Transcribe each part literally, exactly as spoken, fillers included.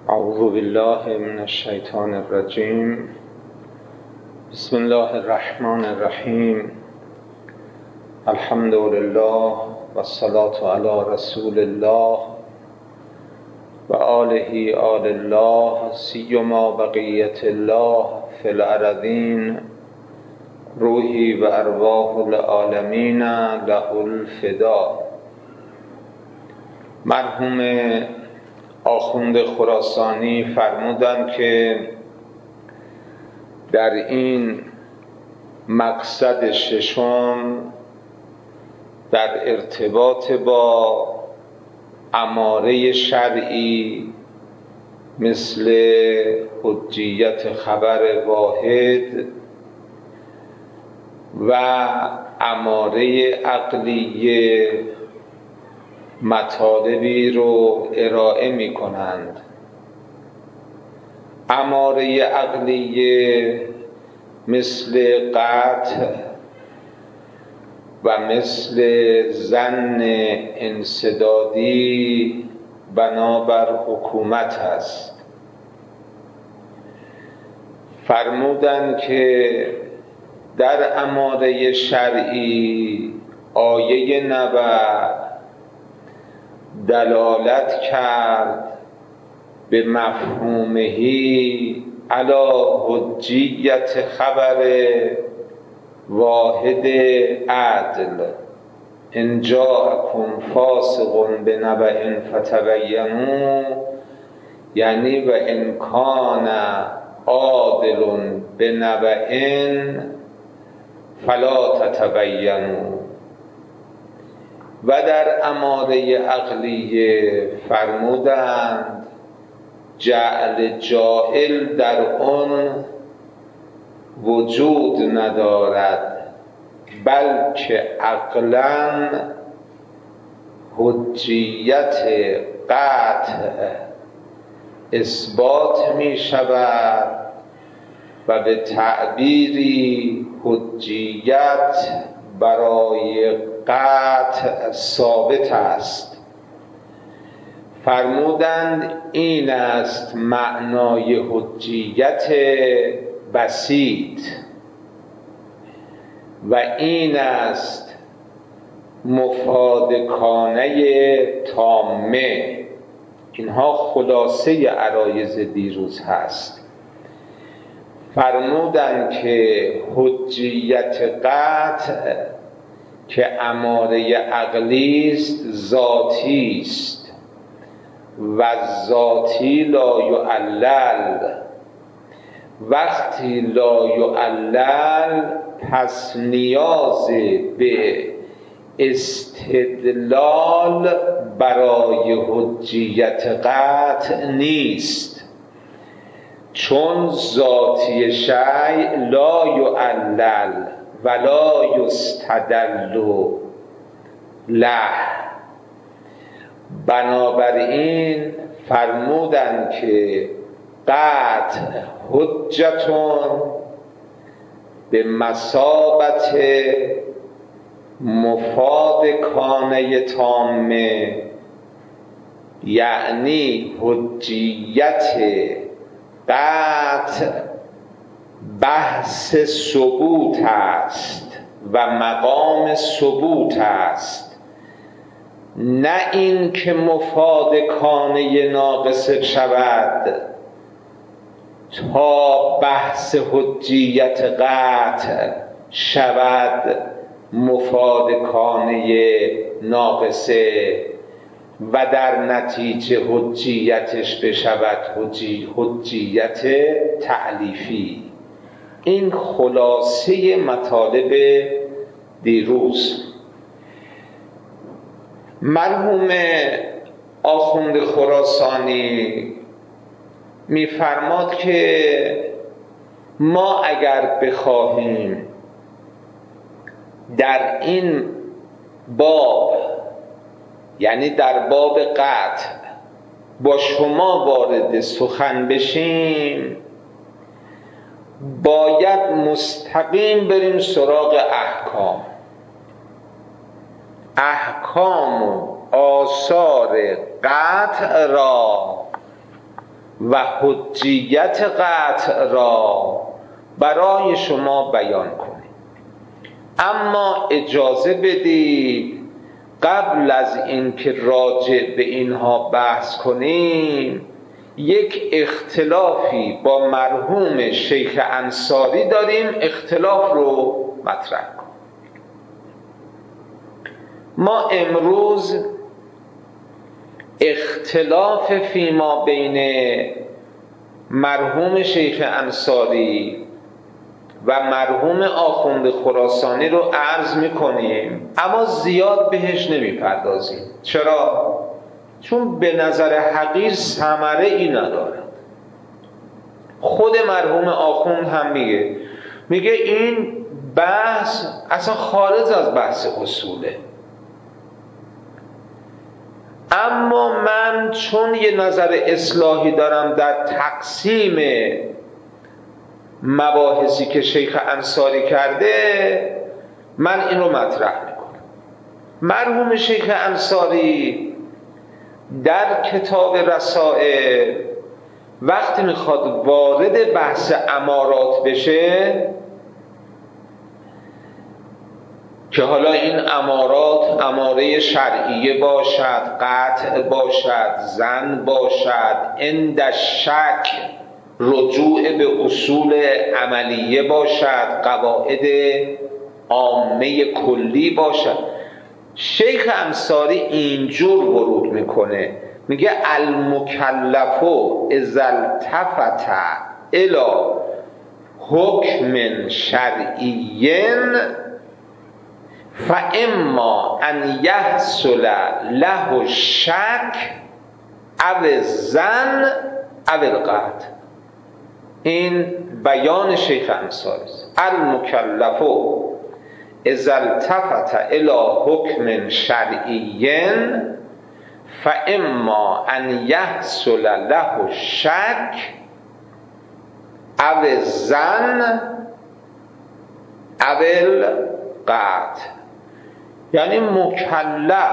اعوذ بالله من الشیطان الرجیم. بسم الله الرحمن الرحیم. الحمد لله و الصلاة علی رسول الله و آله آل الله سیما بقیت الله فی الارضین. روحی و ارواح العالمین له الفدا. مرحوم آخوند خراسانی فرمودند که در این مقصد ششم در ارتباط با اماره شرعی مثل حجیت خبر واحد و اماره عقلیه مطالبی رو ارائه می کنند. اماره عقلیه مثل قطع و مثل ظن انسدادی بنابر حکومت است. فرمودند که در اماره شرعی آیه نبع دلالت کرد به مفهومهی علی حجیت خبر واحد عدل. ان جاءکم فاسق بنبأ فتبینوا، یعنی و ان کان عادل بنبأ فلا تتبینوا. و در اماره عقلیه فرمودند جعل جاهل در آن وجود ندارد، بلکه عقلاً حجیت قطع اثبات می شود و به تعبیری حجیت برای قطع ثابت است. فرمودند این است معنای حجیت بسیط و این است مفادکانه تامه. اینها خلاصه عرایض دیروز هست. فرمودند که حجیت قطع که اماره عقلی است ذاتی است و ذاتی لا یعلل. وقتی لا یعلل پس نیاز به استدلال برای حجیت قطع نیست، چون ذاتی شیء لا یعلل ولا یستدل له. بنابراین فرمودند که قطع حجتون به مثابت مفادکانه تامه، یعنی حجیت قطع بحث ثبوت است و مقام ثبوت است، نه این که مفادکانه ناقص شود تا بحث حجیت قطع شود مفادکانه ناقصه و در نتیجه حجیتش بشود حجیت تألیفی. این خلاصه مطالب دیروز. مرحوم آخوند خراسانی می‌فرماد که ما اگر بخواهیم در این باب، یعنی در باب قطع، با شما وارد سخن بشیم، باید مستقیم بریم سراغ احکام. احکام و آثار قطع را و حجیت قطع را برای شما بیان کنیم. اما اجازه بدید قبل از اینکه راجع به اینها بحث کنیم یک اختلافی با مرحوم شیخ انصاری داریم، اختلاف رو مطرح کنیم. ما امروز اختلاف فیما بین مرحوم شیخ انصاری و مرحوم آخوند خراسانی رو عرض میکنیم، اما زیاد بهش نمیپردازیم. چرا؟ چون به نظر حقیر ثمره ای ندارد. خود مرحوم آخوند هم میگه میگه این بحث اصلا خارج از بحث اصوله. اما من چون یه نظر اصلاحی دارم در تقسیم مباحثی که شیخ انصاری کرده، من این رو مطرح میکنم. مرحوم شیخ انصاری در کتاب رسائل وقتی میخواد وارد بحث امارات بشه که حالا این امارات اماره شرعیه باشد، قطع باشد، زن باشد، عند شک رجوع به اصول عملیه باشد، قواعد عامه کلی باشد، شیخ انصاری اینجور ورود میکنه، میگه المکلف اذا التفت الی حکم شرعی فاما ان یحصل له الشک او الظن او القطع. این بیان شیخ انصاری است. المکلف اذا التفت الی حکم شرعی فاما ان یحصل له الشک او الظن او القطع. یعنی مکلف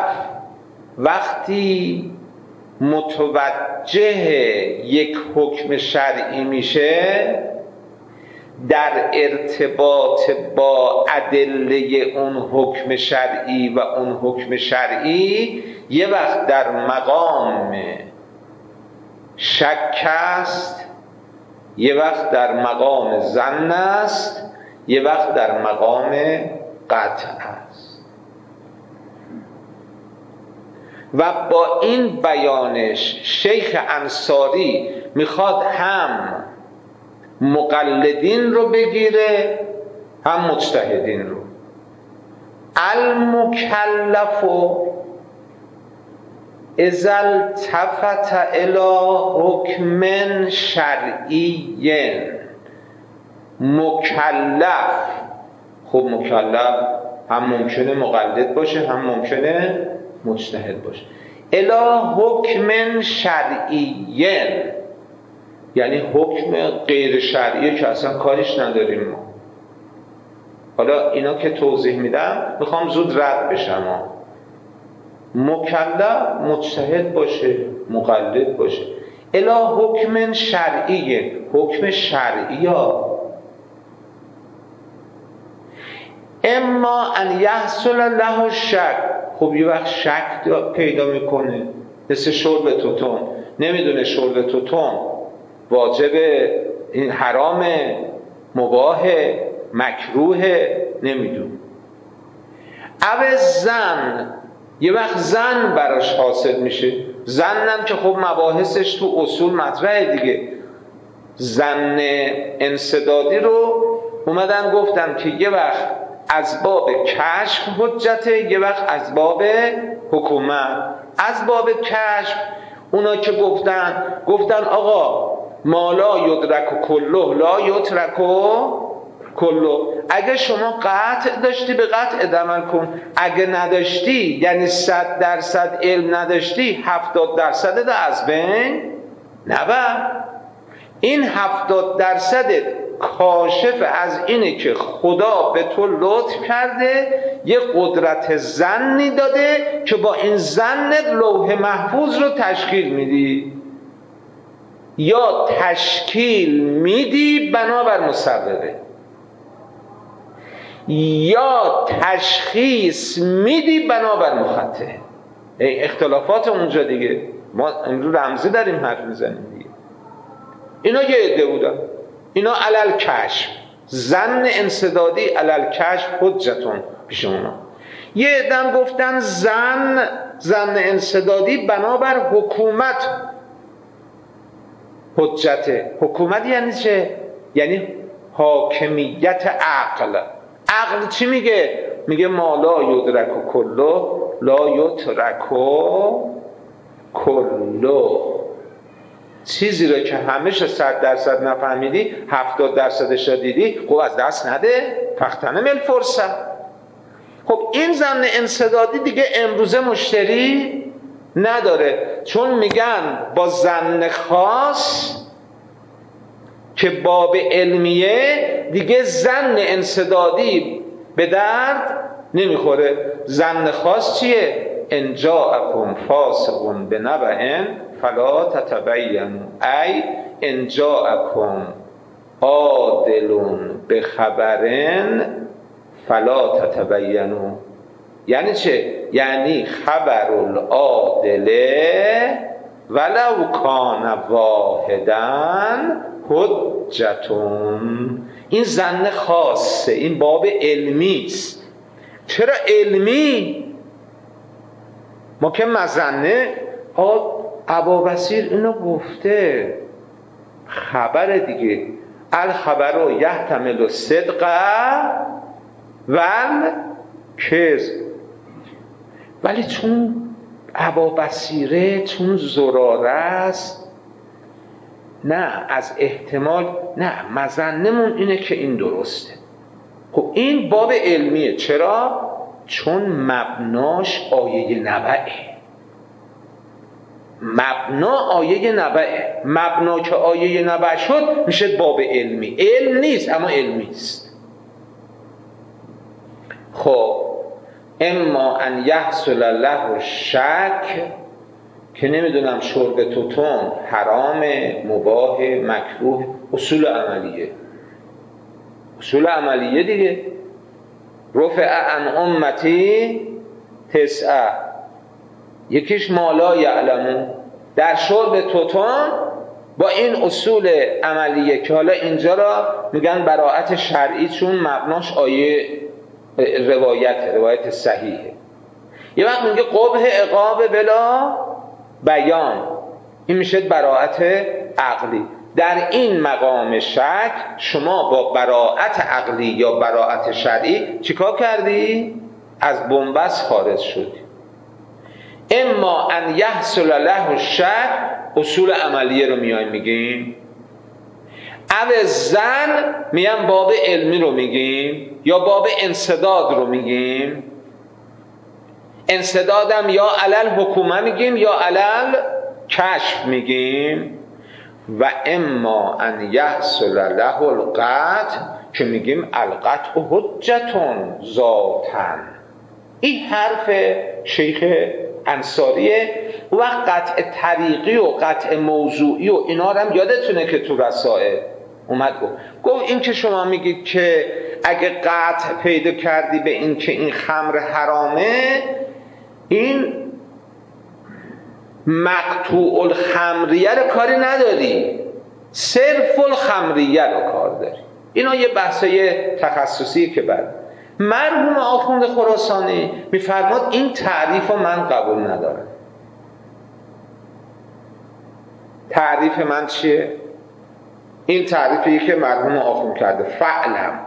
وقتی متوجه یک حکم شرعی میشه، در ارتباط با ادله اون حکم شرعی و اون حکم شرعی یه وقت در مقام شک است، یه وقت در مقام ظن است، یه وقت در مقام قطع است. و با این بیانش شیخ انصاری میخواد هم مقلدین رو بگیره هم مجتهدین رو. المکلف اذا التفت الی حکم شرعی، مکلف، خب مکلف هم ممکنه مقلد باشه هم ممکنه مجتهد باشه. الی حکم شرعی یعنی حکم غیر شرعی که اصلا کارش نداریم ما. حالا اینا که توضیح میدم میخوام زود رد بشم. مکلف مجتهد باشه مقلد باشه. الی حکم شرعی، حکم شرعی ها اما ان یحصل له الشک. خب یه وقت شک پیدا میکنه، مثل شرب توتون، نمیدونه شرب توتون واجبه، این حرامه، مباهه، مکروهه، نمیدونه. او زن، یه وقت زن براش حاصل میشه. زنم که خب مباحثش تو اصول مطرحه دیگه. زن انسدادی رو اومدن گفتن که یه وقت از باب کشف حجته، یه وقت از باب حکومت. از باب کشف اونا که گفتن گفتن آقا ما لا یدرک کله لا یترک کله. اگه شما قطع داشتی به قطع عمل کن، اگه نداشتی یعنی صد درصد علم نداشتی، هفتاد درصد ده از بین نبر. این هفتاد درصد کاشف از اینه که خدا به تو لطف کرده، یه قدرت ظنی داده که با این ظنت لوح محفوظ رو تشکیل میدی. یا تشکیل میدی بنابر مسببه، یا تشخیص میدی بنابر مخطئ. اختلافات اونجا دیگه، ما امروز رمزی داریم حرف میزنیم دیگه. اینا یه عده بودن، اینا علل کشف، ظن انسدادی علل کشف حجتون پیش اونا. یه عده هم گفتن ظن ظن انسدادی بنابر حکومت حجته. حکومت یعنی چه؟ یعنی حاکمیت عقل. عقل چی میگه؟ میگه ما لا یدرک و کلو لا یترک و کلو. چیزی رو که همیشه صد درصد نفهمیدی هفتاد درصدش رو دیدی، خب از دست نده، فختنه مل فرصت. خب این ظن انسدادی دیگه امروزه مشتری نداره، چون میگن با ظن خاص که باب علمیه دیگه ظن انسدادی به درد نمیخوره. ظن خاص چیه؟ ان جاءکم فاسق بنبأ فلا تتبینوا، ای ان جاءکم عادل بخبر فلا تتبینوا. یعنی چه؟ یعنی خبر العادل ولو کان واحدا حجتون. این ظن خاصه، این باب علمی است. چرا علمی؟ ما که مظنه، ابابصیر اینو گفته، خبر دیگه، الخبر یحتمل الصدق والکذب. ولی چون ابابصیره، چون زراره است، نه از احتمال، نه مظنمون اینه که این درسته. خب این باب علمیه. چرا؟ چون مبناش آیه نبعه. مبنا آیه نبعه. مبنا که آیه نبع شد میشه باب علمی. علم نیست اما علمی است. خب اما ان یحصل له شک، که نمیدونم شرب توتون حرام، مباح، مکروه، اصول عملیه. اصول عملیه دیگه. رفع عن امتی تسعه، یکیش مالا یعلمون. در شرب توتون با این اصول عملیه که حالا اینجا را میگن براءت شرعی، چون مبناش آیه روایت روایت صحیحه. یه وقت میگه قبح عقاب بلا بیان، این میشه براءت عقلی. در این مقام شک شما با براءت عقلی یا براءت شرعی چیکار کردی؟ از بنبست خارج شدی. اما ان یحصل له الشک، اصول عملیه رو میایم میگیم. او زن میان باب علمی رو میگیم، یا باب انسداد رو میگیم. انسدادم یا علل حکومه میگیم یا علل کشف میگیم. و اما ان یحصل له القطع، که میگیم القطع حجتون ذاتن. این حرف شیخ انصاریه. و قطع طریقی و قطع موضوعی و اینا رو هم یادتونه که تو رسائل اومد گفت گفت این که شما میگید که اگه قطع پیدا کردی به این که این خمر حرامه، این مقطوع الخمریه رو کاری نداری، صرف الخمریه رو کار داری. اینا یه بحثای تخصصی که بعد مرحوم آخوند خراسانی میفرماد این تعریف رو من قبول ندارم. تعریف من چیه؟ این تعریفی که مرحوم آخوند کرده: فعلم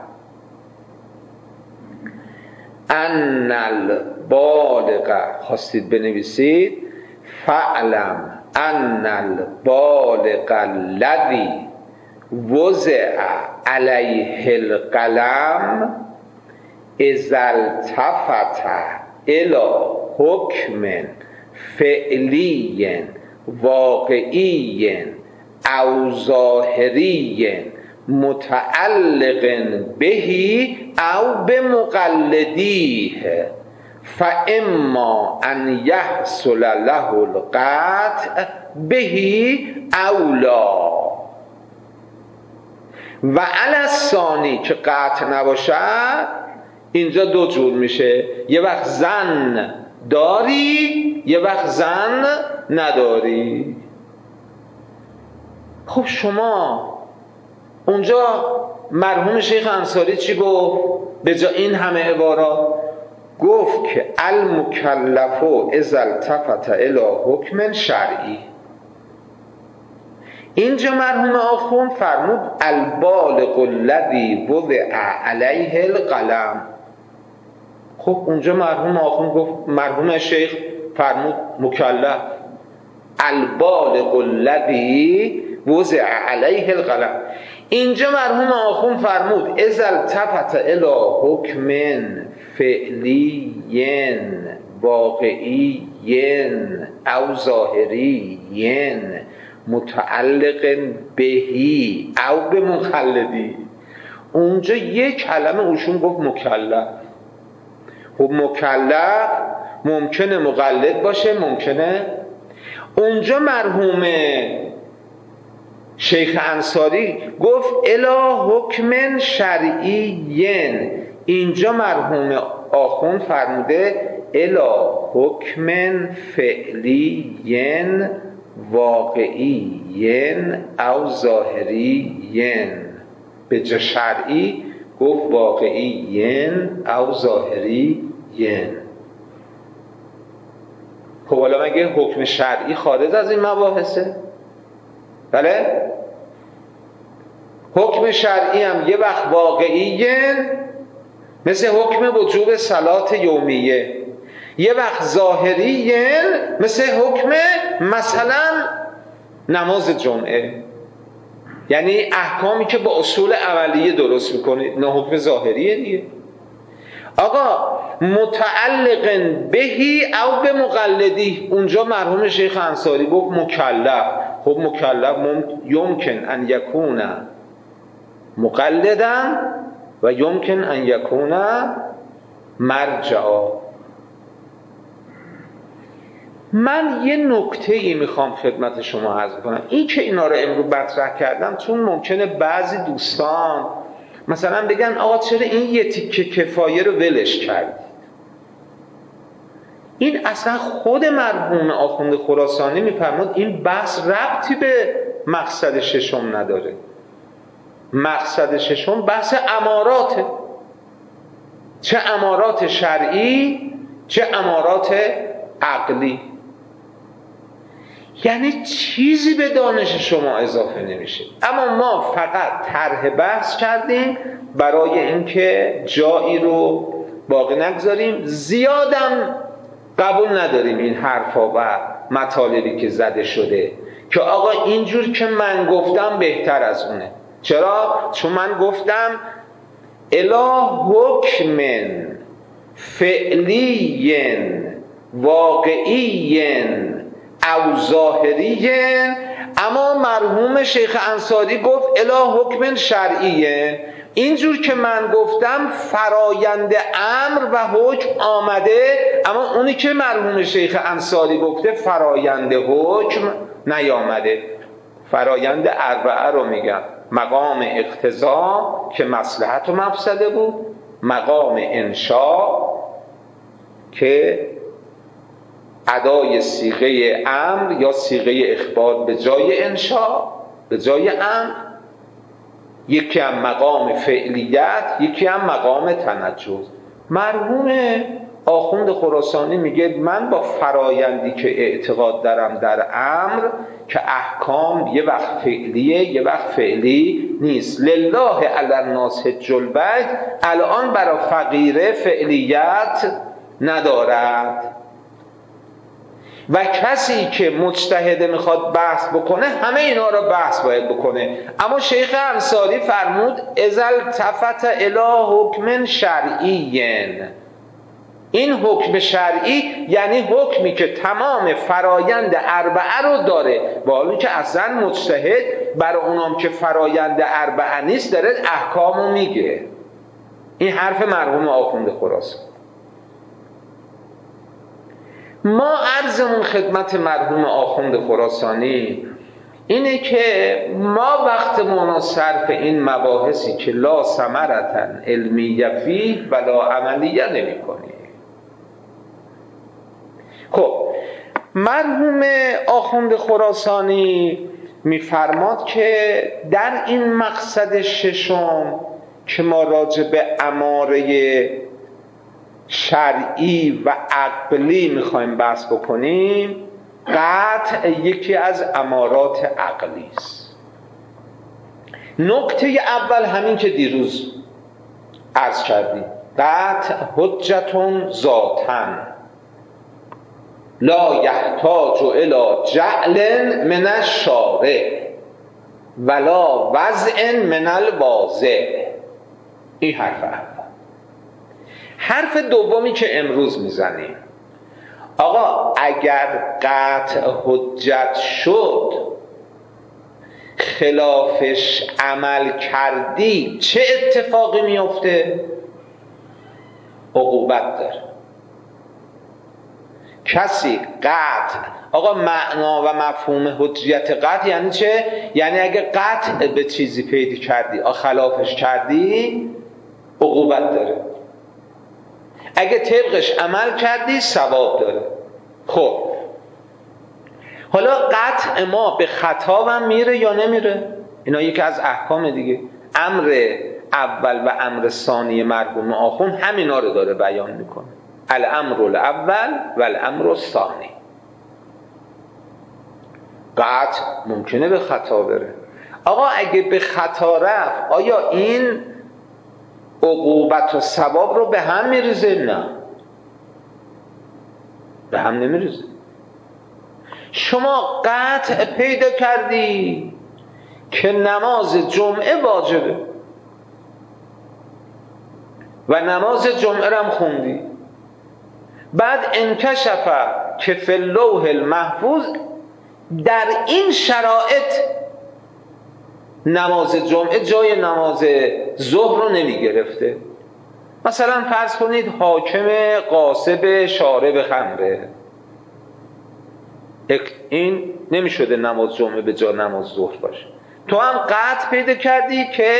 ان البالغ، خواستید بنویسید فعلم ان البالغ الذی وضع علیه القلم اذا التفت الی حکم فعلی واقعی او ظاهری متعلق بهی او بمقلدیه فاما ان یحصل له القطع بهی اولا. و الثانی که قطع نباشد، اینجا دو جور میشه، یه وقت زن داری یه وقت زن نداری. خب شما اونجا مرحوم شیخ انصاری چی گفت؟ به جا این همه عبارات گفت که المکلف اذا التفت الی حکم شرعی. اینجا مرحوم آخوند فرمود البالغ الذی وضع علیه القلم. خب اونجا مرحوم آخوند گفت، مرحوم شیخ فرمود مکلف، البالغ الذی وضع علیه القلم. اینجا مرحوم آخوند فرمود اذا التفت الی حکم فعلی واقعی او ظاهری متعلق بهی او به مقلدی. اونجا یک کلمه اوشون گفت مکلف. خب مکلف ممکنه مقلد باشه، ممکنه. اونجا مرحوم شیخ انصاری گفت الی حکم شرعی، اینجا مرحوم آخوند فرموده الی حکم فعلی واقعی او ظاهری. به جا شرعی گفت واقعی او ظاهری. خب حالا مگه حکم شرعی خارج از این مباحثه؟ بله؟ حکم شرعی هم یه وقت واقعی مثل حکم وجوب صلات یومیه، یه وقت ظاهری مثل حکم مثلا نماز جمعه. یعنی احکامی که با اصول عملیه درست میکنه، نه حکم ظاهریه دیگه. آقا متعلق بهی او به مقلدی، اونجا مرحوم شیخ انصاری گفت مکلف. خب مکلف یمکن ان یکون مقلدا و یمکن ان یکون مرجعا. من یه نکته ای میخوام خدمت شما عرض کنم. این که اینا رو امروز مطرح کردم چون ممکنه بعضی دوستان مثلا بگن آقا چرا این یه تیکه کفایه رو ولش کردید؟ این اصلا خود مرحوم آخوند خراسانی میفرماد این بحث ربطی به مقصد ششم نداره. مقصد ششم بحث اماراته، چه امارات شرعی چه امارات عقلی. یعنی چیزی به دانش شما اضافه نمیشه. اما ما فقط طرح بحث کردیم برای اینکه جایی رو باقی نگذاریم. زیادم قبول نداریم این حرفا و مطالبی که زده شده که آقا اینجور که من گفتم بهتر از اونه. چرا؟ چون من گفتم الی حکم فعلی واقعی او ظاهری، اما مرحوم شیخ انصاری گفت الی حکم شرعی. اینجور که من گفتم فرایند امر و حکم آمده، اما اونی که مرحوم شیخ انصاری گفته فرایند حکم نیامده. فرایند اربعه رو میگم: مقام اقتضا که مصلحت و مفسده بود، مقام انشاء که ادای صیغه امر یا صیغه اخبار به جای انشاء، به جای امر، یکی هم مقام فعلیت، یکی هم مقام تنجز. مرحوم آخوند خراسانی میگه من با فرایندی که اعتقاد دارم در امر که احکام یه وقت فعلیه یه وقت فعلی نیست. لله علی الناس حج البیت الان برای فقیره فعلیت ندارد و کسی که مجتهد میخواد بحث بکنه همه اینا رو بحث باید بکنه. اما شیخ انصاری فرمود اذا التفت الی حکم شرعی. این حکم شرعی یعنی حکمی که تمام فرایند اربعه رو داره، با حالی که اصلا مجتهد برای اونام که فرایند اربعه نیست داره احکامو میگه. این حرف مرحوم آخوند خراسانی. ما عرضمون خدمت مرحوم آخوند خراسانی اینه که ما وقتمون رو صرف این مباحثی که لا ثمرة علمیه فیه ولا عملیه نمی کنیم. خب مرحوم آخوند خراسانی میفرماد که در این مقصد ششم که ما راجع به اماره شرعی و عقلی میخوایم بحث بکنیم، قطع یکی از امارات عقلی است. نکته اول همین که دیروز عرض کردیم، قطع حجتون ذاتن لا یحتاج الی جعل من الشارع ولا وضع من الواضع. این حرف اول. حرف دومی که امروز میزنیم، آقا اگر قطع حجت شد خلافش عمل کردی چه اتفاقی میفته؟ عقوبت داره. کسی قطع، آقا معنا و مفهوم حجیت قطع یعنی چه؟ یعنی اگه قطع به چیزی پیدا کردی آ خلافش کردی عقوبت داره، اگه طبقش عمل کردی ثواب داره. خب حالا قطع ما به خطا هم میره یا نمیره؟ اینا یکی از احکام دیگه. امر اول و امر ثانی مرحوم آخوند همینا رو داره بیان میکنه، الامر الاول و الامر الثانی. قطع ممکنه به خطا بره. آقا اگه به خطا رفت آیا این عقوبت و ثواب رو به هم میریزه؟ نه، به هم نمیریزه. شما قطع پیدا کردی که نماز جمعه واجبه و نماز جمعه رم خوندی، بعد انکشف که فی اللوح المحفوظ در این شرایط نماز جمعه جای نماز ظهر رو نمی گرفته. مثلا فرض کنید حاکم غاصب شارب خمره، این نمی شده نماز جمعه به جای نماز ظهر باشه، تو هم قطع پیدا کردی که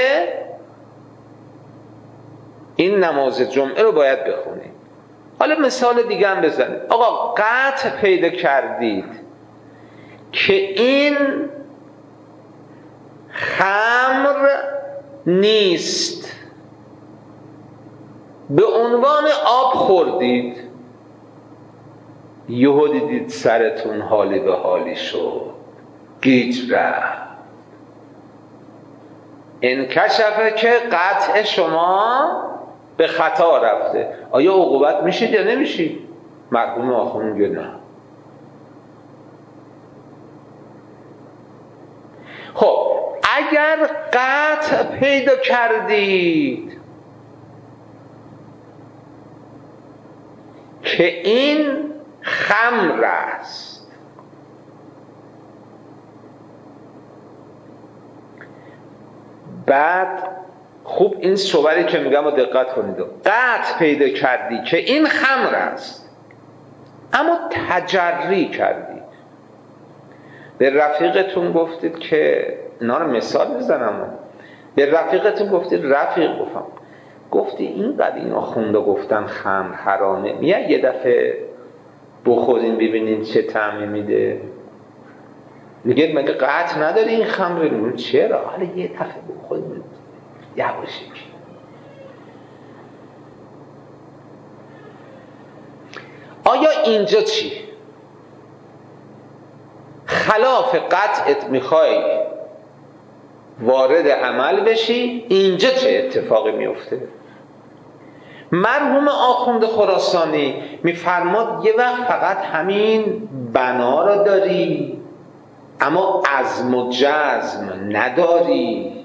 این نماز جمعه رو باید بخونی. حالا مثال دیگه هم بزنید. آقا قطع پیدا کردید که این خمر نیست، به عنوان آب خوردید، یهو دیدید سرتون حالی به حالی شد، گیج رفت، انکشفه که قطع شما به خطا رفته. آیا عقوبت میشید یا نمیشید؟ مرحوم آخوند میگه نه. خب اگر قطع پیدا کردید که این خمر است، بعد خوب این صوری که میگم رو دقت کنید، قطع پیدا کردی که این خمر است اما تجری کردید، به رفیقتون گفتید که اینا رو مثال میزنم، به رفیقتون گفتید رفیق گفتم گفتی اینقدر اینا خونده گفتن خمر حرامه، میاد یه دفعه بخورین ببینین چه طعمی میده، میگه مگه قطع نداری این خمر؟ میگم چرا؟ حالا یه دفعه بخورین یواشکی. آیا اینجا چی؟ خلاف قطعت میخوای وارد عمل بشی، اینجا چه اتفاقی میفته؟ مرحوم آخوند خراسانی میفرماد یه وقت فقط همین بنا را داری اما عزم و جزم نداری،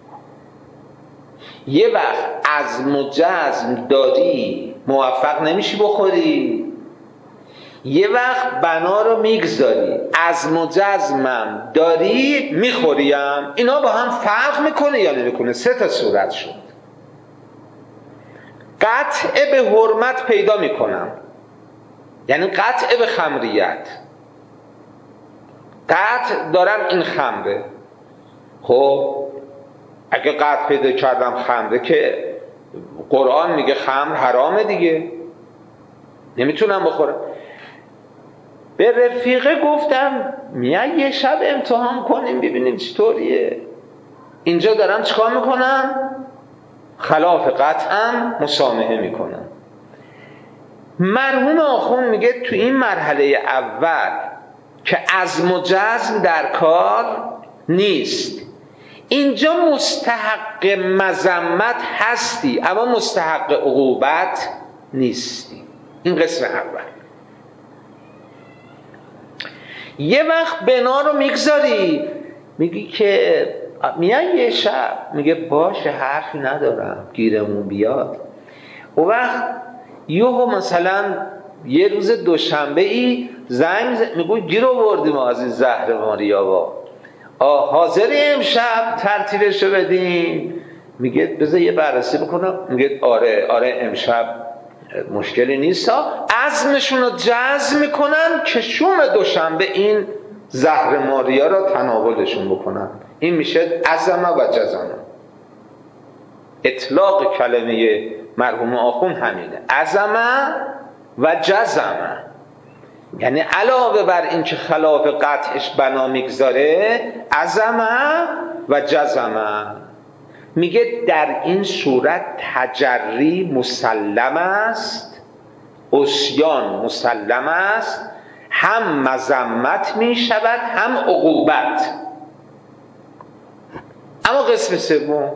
یه وقت عزم و جزم داری موفق نمیشی بخوری، یه وقت بنا رو میگذاری عزم و جزمم داری میخوریم. اینا با هم فرق میکنه یا نمیکنه؟ سه تا صورت شد. قطع به حرمت پیدا میکنم، یعنی قطع به خمریت، قطع دارم این خمره. خب اگه قطع پیدا کردم خمره که قرآن میگه خمر حرامه دیگه، نمیتونم بخورم. به رفیقه گفتم میای یه شب امتحان کنیم ببینیم چطوریه. اینجا دارم چیکار میکنم؟ خلاف قطعم مسامحه میکنم. مرحوم آخوند میگه تو این مرحله اول که عزم و جزم در کار نیست، اینجا مستحق مذمت هستی اما مستحق عقوبت نیستی. این قسم اول. یه وقت بنا رو میگذاری، میگی که میای یه شب، میگه باشه حرفی ندارم گیرمون بیاد. و وقت یهو مثلا یه روز دوشنبه ای زنگ میگو گیر آوردیم از این زهر ماریا، آه حاضری امشب ترتیبشو بدیم؟ میگه بذار یه بررسی بکنم. میگه آره آره امشب مشکلی نیست ها. عزمشون رو جزم میکنن که شوم دوشنبه این زهر ماریا را تناولشون بکنن. این میشه عزم و جزم. اطلاق کلمه مرحوم آخوند همینه، عزم و جزم. یعنی علاوه بر این که خلاف قطعش بنا میگذاره، عزم و جزم. میگه در این صورت تجری مسلم است، عصیان مسلم است، هم مذمت میشود هم عقوبت. اما قسم سوم،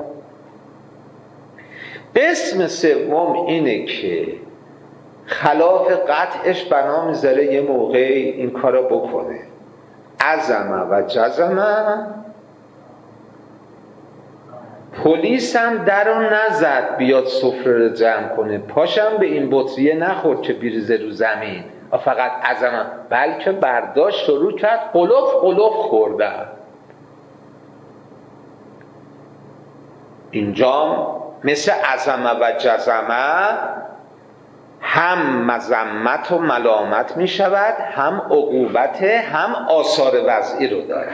قسم سوم اینه که خلاف قطعش بنا میذاره یه موقعی این کارو بکنه، عزم و جزم. پلیس هم در رو نزد بیاد سفره رو جمع کنه، پاشم به این بطریه نخورد که بیریزه رو زمین، فقط عزم، بلکه برداشت شروع کرد قلوف قلوف خوردن. اینجا مثل عزم و جزمه هم مذمت و ملامت می شود، هم عقوبت، هم آثار وضعی رو داره.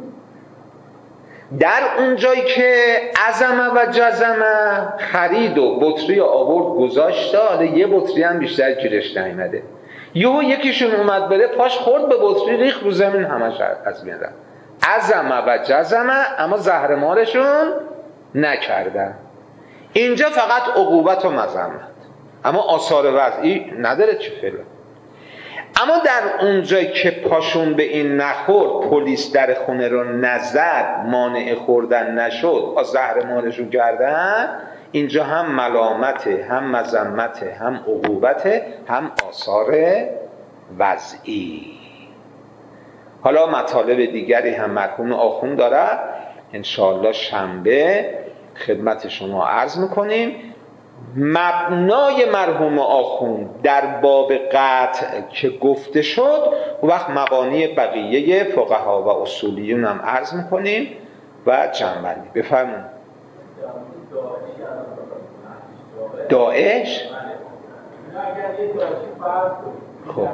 در اونجایی که عزم و جزمه خرید و بطری آورد گذاشته، حالا یه بطری هم بیشتر گیرش نیامده، یهو یکیشون اومد بره پاش خورد به بطری، ریخ رو زمین، همش از بین رفت. عزم و جزمه، اما زهر مارشون نکردن. اینجا فقط عقوبت و مذمت، اما آثار وضعی نداره چه فعلا. اما در اونجایی که پاشون به این نخورد، پلیس در خونه رو نزد، مانع خوردن نشد، از زهر مارشون کردن، اینجا هم ملامته، هم مذمته، هم عقوبته، هم آثار وضعی. حالا مطالب دیگری هم مرحوم آخوند داره، انشاءالله شنبه خدمت شما عرض میکنیم. مبنای مرحوم آخوند در باب قطع که گفته شد، وقت مبانی بقیه فقها و اصولیون هم عرض میکنیم و جنبندی. بفرمون. داعش خب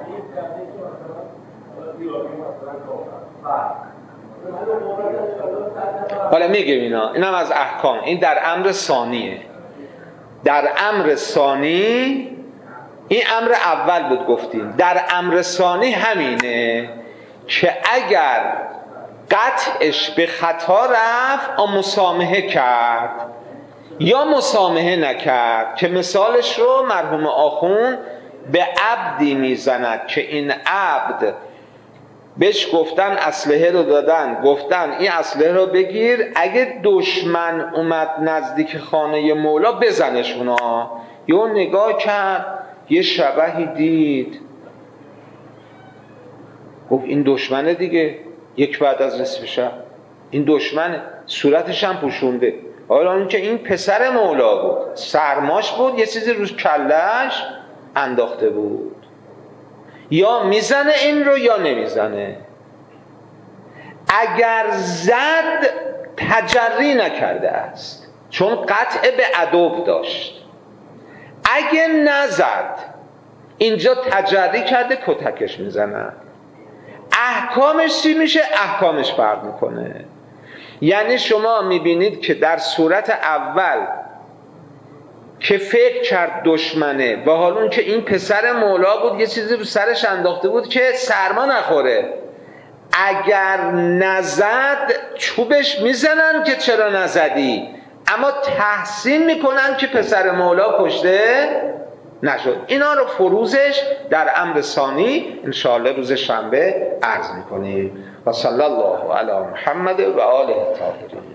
حالا میگم اینا اینم از احکام، این در امر ثانیه. در امر ثانی، این امر اول بود گفتیم، در امر ثانی همینه که اگر قطعش به خطا رفت و مسامحه کرد یا مسامحه نکرد، که مثالش رو مرحوم آخوند به عبدی میزند که این عبد بهش گفتن اسلحه رو دادن، گفتن این اسلحه رو بگیر، اگه دشمن اومد نزدیک خانه مولا بزنش اونا. یا نگاه کرد یه شبحی دید، گفت این دشمنه دیگه، یک بعد از نصف شب این دشمنه، صورتش هم پوشونده. حالا این که این پسر مولا بود، سرماش بود، یه چیزی روش کلش انداخته بود. یا میزنه این رو یا نمیزنه. اگر زد تجری نکرده است، چون قطع به ادب داشت. اگه نزد اینجا تجری کرده، کتکش میزنن. احکامش چی میشه؟ احکامش فرق میکنه. یعنی شما میبینید که در صورت اول که فکر کرد دشمنه و حالا اون که این پسر مولا بود یه چیزی رو سرش انداخته بود که سرما نخوره، اگر نزد چوبش میزنن که چرا نزدی، اما تحسین میکنن که پسر مولا کشته نشد. اینا رو فروزش در امر ثانی انشاءالله روز شنبه عرض میکنیم. و صلی الله علی محمد و آله الطاهرین.